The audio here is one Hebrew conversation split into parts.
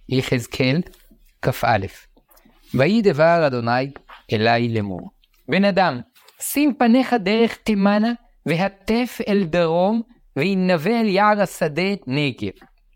יחזקאל כ"א. ויהי דבר אדוני אלי לאמור, בן אדם, שים פניך דרך תימנה והטף אל דרום, וינבא אל יער השדה נגב.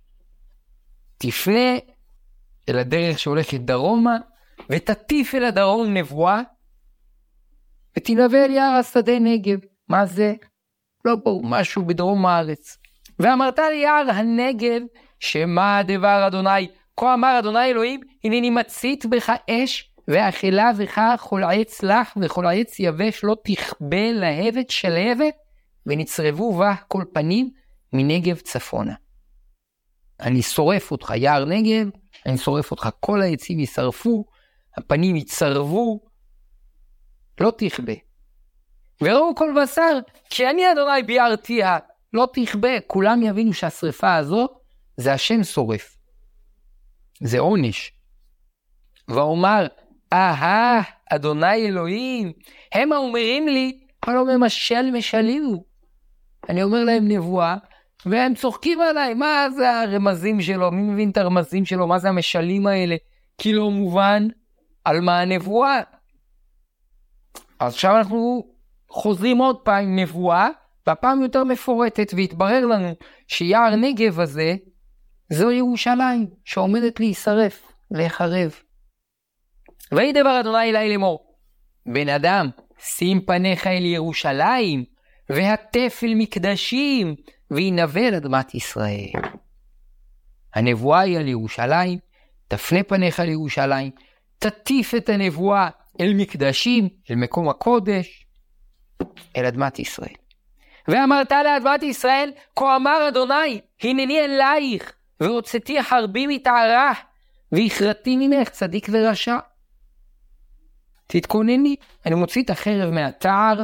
תפנה אל הדרך שהולכת דרומה, ותטיף אל הדרום נבואה, ותנבא אל יער השדה נגב. מה זה? לא ברור, משהו בדרום הארץ. ואמרת ליער הנגב, שמה דבר אדוני? כה אמר אדוני אלוהים, הנני מצית בך אש, ואכלה בך כל עץ לח וכל עץ יבש לא תכבה להבת שלהבת, ונצרבו בה כל פנים מנגב צפונה. אני שורף אותך יער נגב, אני שורף אותך, כל העצים ישרפו, הפנים יצרבו, לא תכבה. וראו כל בשר, כי אני אדוני ביארתיה, לא תכבה. כולם יבינו שהשריפה הזאת זה השם שורף, זה עונש. ואומר, אדוני אלוהים, הם אומרים לי, הלא משלים. אני אומר להם נבואה, והם צוחקים עליי. מה זה הרמזים שלו? מי מבין את הרמזים שלו? מה זה המשלים האלה? כי לא מובן על מה הנבואה. אז עכשיו אנחנו חוזרים עוד פעם נבואה, והפעם יותר מפורטת, והתברר לנו שיער נגב הזה, זו ירושלים שעומדת להישרף, להיחרב. ויהי דבר אדוני אלי לאמור, בן אדם, שים פניך אל ירושלים, והטף אל מקדשים, וינבא אל אדמת ישראל. הנבואה היא על ירושלים, תפנה פניך אל ירושלים, תטיף את הנבואה אל מקדשים, אל מקום הקודש, אל אדמת ישראל. ואמרת לאדמת ישראל, כה אמר אדוני, הנני אלייך, והוצאתי חרבי מתערה, והכרתי ממך צדיק ורשע. תתכונני, אני מוציא את החרב מהתער,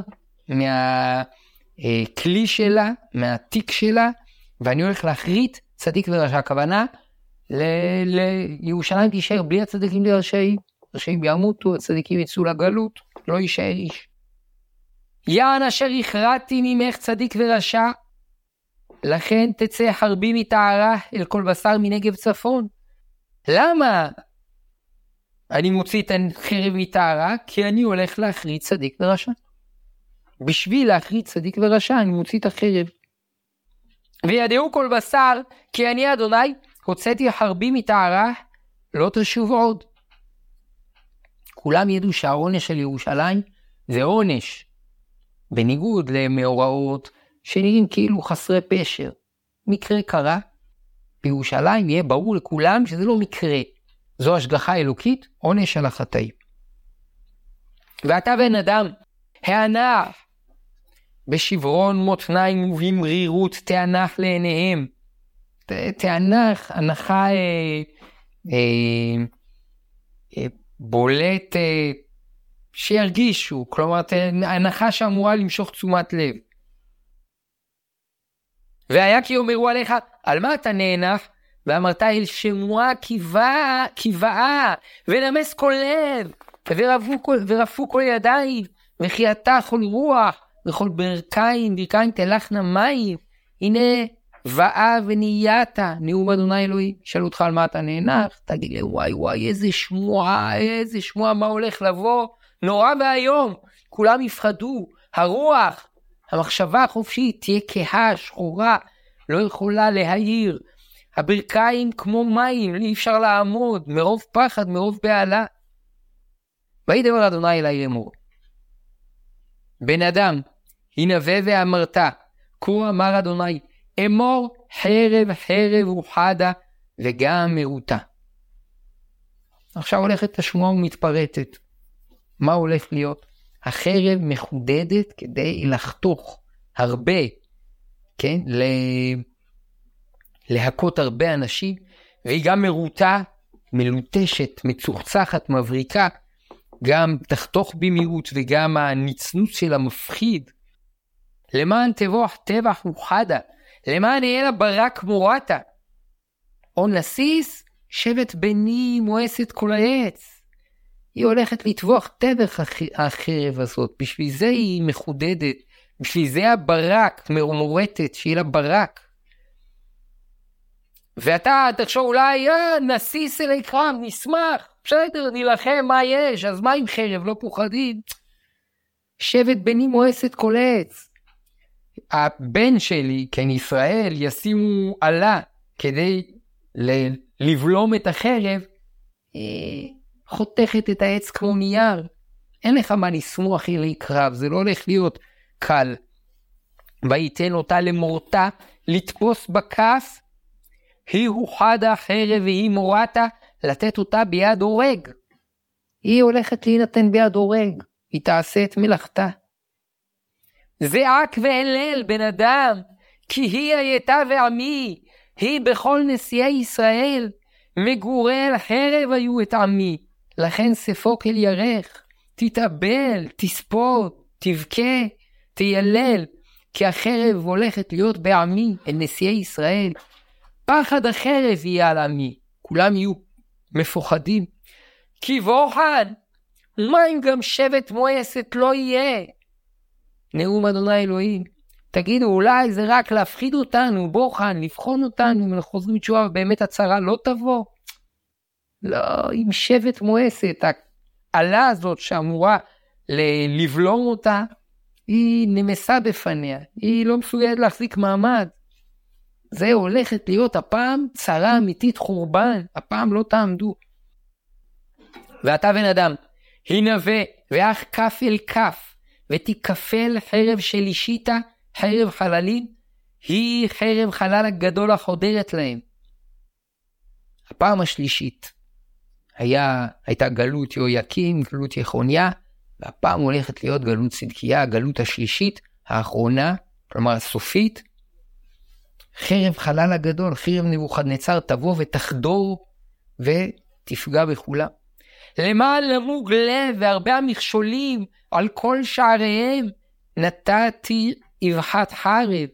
מהכלי שלה, מהתיק שלה, ואני הולך להחריט צדיק ורשע. הכוונה, לירושלים תישאר בלי הצדיקים לרשעים, רשעים ימותו, הצדיקים יצאו לגלות, לא יישאר איש. יען אשר הכרתי ממך צדיק ורשע, לכן תצא חרבי מתערה אל כל בשר מנגב צפון. למה אני מוציא את החרב מתערה? כי אני הולך להחריט צדיק ורשע. בשביל להחריט צדיק ורשע אני מוציא את החרב. וידעו כל בשר כי אני אדוני הוצאתי חרבי מתערה, לא תשוב עוד. כולם ידעו שהעונש של ירושלים זה עונש, בניגוד למאורעות שנראים כאילו חסרי פשר. מקרה קרה בירושלים, יהיה ברור לכולם שזה לא מקרה, זו השגחה אלוקית, עונש על החטאים. ואתה בן אדם, הענח בשברון מותניים ובמרירות תענח לעיניהם. תענח, הנחה בולט שירגישו, כלומר הנחה שאמורה למשוך תשומת לב. והיה כי אומרו עליך, על מה אתה נאנח? ואמרת אל שמועה כיוואה, ונמס כל לב, ורפו כל ידיים, וחייתה כל רוח, וכל ברכיים תלכנה מים. הנה ואה ונהייתה, נאום אדוני אלוהים. שאלו אותך על מה אתה נאנח, תגיד לי וואי איזה שמועה, מה הולך לבוא? נורא והיום, כולם יפחדו, הרוח, המחשבה החופשית תהיה כהה שחורה, לא יכולה להעיר, הברכיים כמו מים, אי אפשר לעמוד, מרוב פחד, מרוב בעלה. ויהי דבר אדוני אלי לאמור, בן אדם, הנבא ואמרת, כה אמר אדוני, אמור חרב וחדה וגם מרותה. עכשיו הולכת השמועה ומתפרטת. מה הולך להיות? החרב מחודדת כדי לחתוך הרבה, כן? להכות הרבה אנשים, והיא גם מרותה, מלוטשת, מצוחצחת, מבריקה, גם תחתוך במהירות וגם הנצנוץ שלה מפחיד. למען תבוח טבח וחדה, למען יהיה לה ברק מורתה. או נסיס שבט בני מואסת כל העץ. היא הולכת לטבוח טבח החרב הזאת, בשביל זה היא מחודדת, בשביל זה הברק מורטת, שיהיה לה ברק. ואתה תחשוב אולי, נסיס אלי קרב, נשמח, בסדר, נלחם, מה יש, אז מה עם חרב, לא פוחדים? שבט בני מואסת כל עץ. הבן שלי, כן, ישראל, ישימו עלה כדי לבלום את החרב, חותכת את העץ כמו נייר. אין לך מה לשמוח אלי קרב, זה לא הולך להיות קל. ויתן אותה למורתה לתפוס בכף, היא הוחד החרב והיא מורתה לתת אותה ביד הורג. היא הולכת להינתן ביד הורג, היא תעשה את מלאכתה. זעק ואלל בן אדם, כי היא הייתה ועמי, היא בכל נשיאי ישראל, מגורי אל חרב היו את עמי, לכן ספוק אל ירך, תתאבל, תספוד, תבכה, תיילל, כי החרב הולכת להיות בעמי, אל נשיאי ישראל. פחד החרב יהיה על עמי, כולם יהיו מפוחדים. כי בוחן, מה אם גם שבט מואסת לא יהיה? נאום אדוני אלוהים, תגידו אולי זה רק להפחיד אותנו, בוחן, לבחון אותנו, אם אנחנו חוזרים תשובה ובאמת הצרה לא תבוא. לא, עם שבט מואסת, העלה הזאת שאמורה לבלום אותה, היא נמסה בפניה, היא לא מסוגלת להחזיק מעמד. זה הולכת להיות הפעם צרה אמיתית, חורבן, הפעם לא תעמדו. ואתה בן אדם, הנבא ואח כף אל כף, ותיקפל חרב של אישיתה, חרב חללים, היא חרב חלל הגדול החודרת להם. הפעם השלישית הייתה גלות יהויקים, גלות יחוניה, והפעם הולכת להיות גלות צדקיה, הגלות השלישית, האחרונה, כלומר הסופית. חרב חלל הגדול, חרב נבוכדנצר תבוא ותחדור ותפגע בכולם. למען למוג לב והרבה המכשולים על כל שעריהם, נתתי אבחת חרב,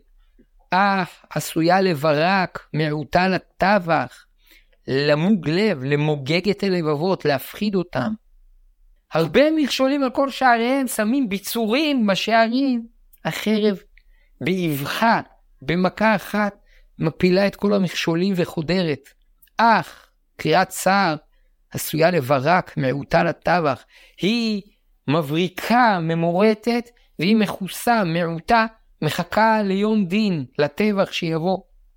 עשויה לברק, מעוטה לטבח, למוג לב, למוגג את הלבבות, להפחיד אותם. הרבה מכשולים על כל שעריהם, שמים ביצורים בשערים, החרב באבחה, במכה אחת, מפילה את כל המכשולים וחודרת. קריאת צער, עשויה לברק, מעוטה לטבח, היא מבריקה, ממורטת, והיא מכוסה, מעוטה, מחכה ליום דין, לטבח שיבוא.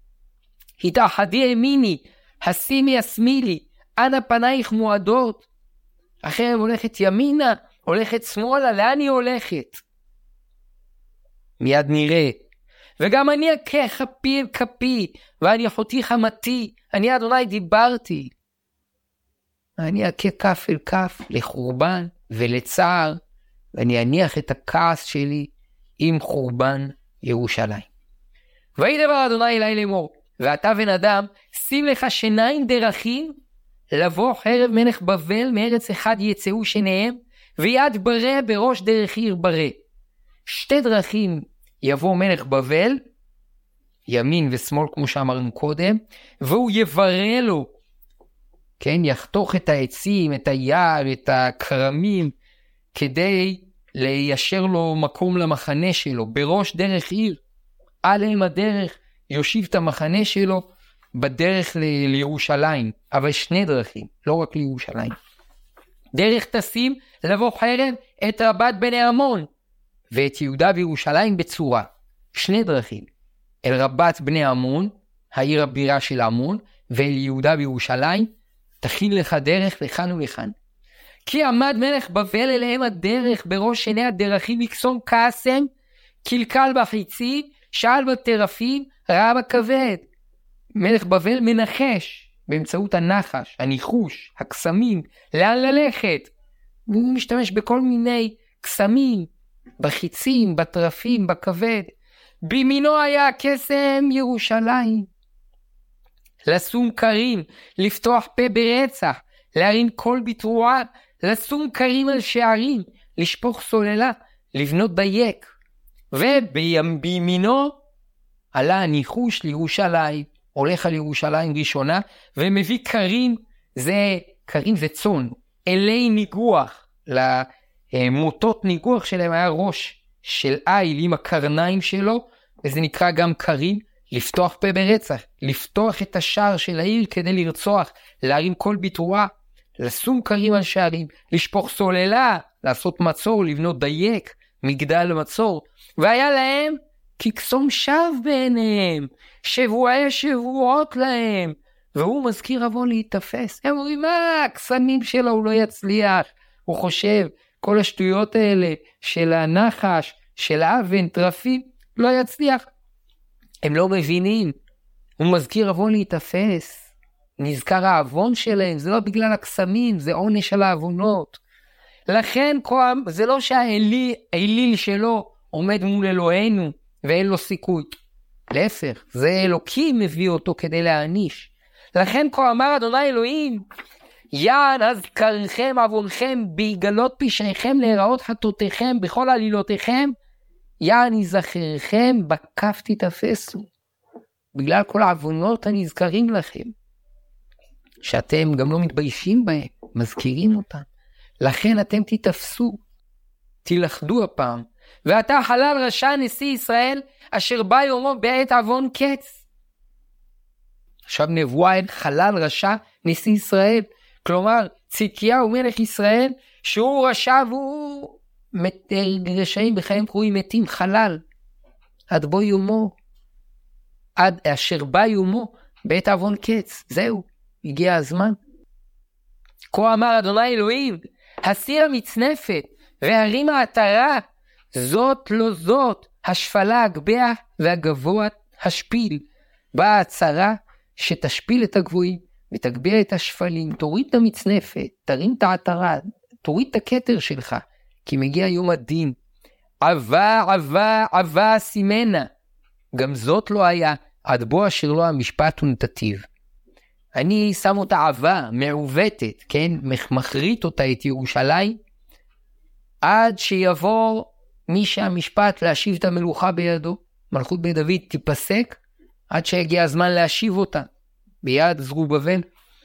התאחדי ימיני, השימי השמילי, אנה פנייך מועדות. החרב הולכת ימינה, הולכת שמאלה, לאן היא הולכת? מיד נראה. וגם אני אכה כפי אל כפי, ואני אחותי חמתי, אני אדוני דיברתי. אני אכה כף אל כף לחורבן ולצער, ואני אניח את הכעס שלי עם חורבן ירושלים. וידבר אדוני אלי לאמור, ואתה בן אדם, שים לך שיניים דרכים, לבוא חרב מלך בבל מארץ אחד יצאו שניהם, ויד ברא בראש דרך עיר ברא. שתי דרכים יבוא מלך בבל, ימין ושמאל כמו שאמרנו קודם, והוא יברא לו, כן, יחתוך את העצים, את היער, את הקרמים, כדי ליישר לו מקום למחנה שלו, בראש דרך עיר, עליהם הדרך, יושיב את המחנה שלו בדרך לירושלים, אבל שני דרכים, לא רק לירושלים. דרך תשים לבוא חרב את רבת בני עמון, ואת יהודה וירושלים בצורה, שני דרכים, אל רבת בני עמון, העיר הבירה של עמון, ואל יהודה וירושלים, תכין לך דרך לכאן ולכאן. כי עמד מלך בבל אליהם הדרך בראש שני הדרכים מקסום קסם, קלקל בחיצים, שאל בטרפים, ראה בכבד. מלך בבל מנחש באמצעות הנחש, הניחוש, הקסמים, לאן ללכת. והוא משתמש בכל מיני קסמים, בחיצים, בטרפים, בכבד. בימינו היה קסם ירושלים. לשום קרים, לפתוח פה ברצח, להרים קול בתרועה, לשום קרים על שערים, לשפוך סוללה, לבנות דייק. ובימינו עלה הניחוש לירושלים, הולך על ירושלים ראשונה, ומביא קרים, קרים זה צאן, אלי ניגוח, למוטות ניגוח שלהם היה ראש של איל עם הקרניים שלו, וזה נקרא גם קרים, לפתוח פה ברצח, לפתוח את השער של העיר כדי לרצוח, להרים כל ביטורה, לשום קרים על שערים, לשפוך סוללה, לעשות מצור, לבנות דייק, מגדל מצור, והיה להם כקסום שווא בעיניהם, שבועי שבועות להם, והוא מזכיר אבון להתאפס. הם אומרים, מה, הקסמים שלו הוא לא יצליח, הוא חושב, כל השטויות האלה של הנחש, של האבן, טרפים, לא יצליח. הם לא מבינים, הוא מזכיר אבון להתאפס, נזכר האבון שלהם, זה לא בגלל הקסמים, זה עונש על האבונות. לכן זה לא שהאליל שלו עומד מול אלוהינו ואין לו סיכוי. להפך, זה אלוקים מביא אותו כדי להעניש. לכן כה אמר אדוני אלוהים, יען אזכרכם עוונכם בהגלות פשעיכם להיראות חטאותיכם בכל עלילותיכם, יען יזכרכם בכף תתאפסו. בגלל כל העוונות הנזכרים לכם, שאתם גם לא מתביישים בהם, מזכירים אותם. לכן אתם תתאפסו, תלכדו הפעם. ואתה חלל רשע נשיא ישראל, אשר בא יומו בעת עוון קץ. עכשיו נבואה אין חלל רשע נשיא ישראל. כלומר, צדקיהו מלך ישראל, שהוא רשע והוא רשעים בחיים קרויים מתים חלל. עד בוא יומו, עד אשר בא יומו בעת עוון קץ. זהו, הגיע הזמן. כה אמר אדוני אלוהים, הסיר המצנפת והרים העטרה, זאת לא זאת, השפלה הגביה והגבוה השפיל. באה הצרה שתשפיל את הגבוהים ותגביה את השפלים. תוריד את המצנפת, תרים את העטרה, תוריד את הכתר שלך, כי מגיע יום הדין. עבה סימנה, גם זאת לא היה, עד בוא אשר לא המשפט ונתתיו. אני שם אותה עבה, מעוותת, כן? מחריט אותה את ירושלים, עד שיבוא מי שהמשפט להשיב את המלוכה בידו. מלכות בית דוד תיפסק, עד שיגיע הזמן להשיב אותה, ביד זרובבל.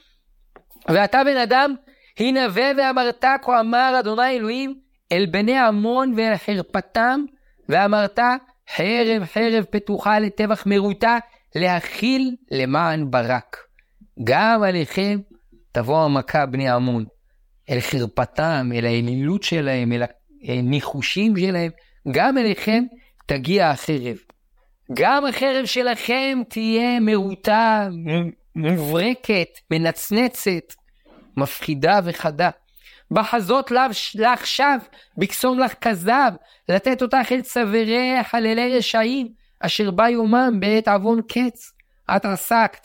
ואתה בן אדם, הנבא ואמרת, כה אמר אדוני אלוהים, אל בני עמון ואל חרפתם, ואמרת, חרב חרב פתוחה לטבח מרותה, להכיל למען ברק. גם עליכם תבוא המכה בני עמון, אל חרפתם, אל האלילות שלהם, אל הניחושים שלהם, גם אליכם תגיע החרב. גם החרב שלכם תהיה מרוטה, מברקת, מנצנצת, מפחידה וחדה. בחזות לך שב, בקסום לך כזב, לתת אותך אל צווארי חללי רשעים, אשר בא יומם בעת עוון קץ. את עסקת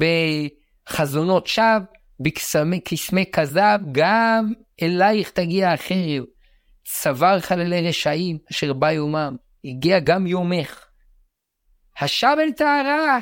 בחזונות שב, בקסמי כזב, גם אלייך תגיע החרב. צוואר חללי רשעים, אשר בא יומם, הגיע גם יומך. השב אל תערה,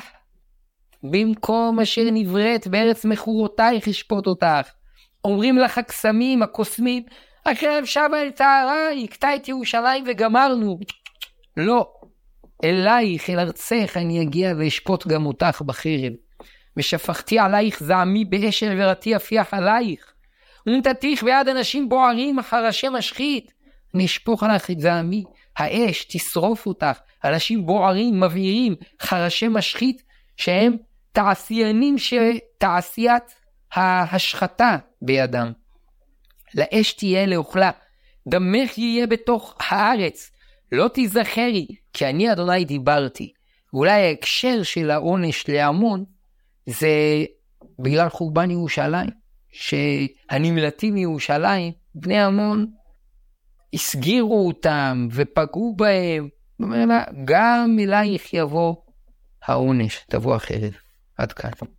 במקום אשר נבראת בארץ מחורותייך ישפוט אותך. אומרים לך הקסמים, הקוסמים, החרב שבה אל תערה, יקטע את ירושלים וגמרנו. לא, אלייך, אל ארצך אני אגיע ואשפוט גם אותך בחרב. ושפכתי עלייך זעמי באש ורתי אפיח עלייך. ונתתיך ביד אנשים בוערים חרשי משחית. נשפוך עליך את זעמי, האש תשרוף אותך. אנשים בוערים, מבעירים, חרשי משחית, שהם תעשיינים שתעשיית ההשחתה בידם. לאש תהיה לאוכלה, דמך יהיה בתוך הארץ, לא תזכרי, כי אני אדוני דיברתי. ואולי ההקשר של העונש לעמון, זה בגלל חורבן ירושלים, שהנמלטים מירושלים, בני עמון, הסגירו אותם ופגעו בהם. אומר לה, גם אלייך יבוא העונש, תבוא החרב. עד כאן.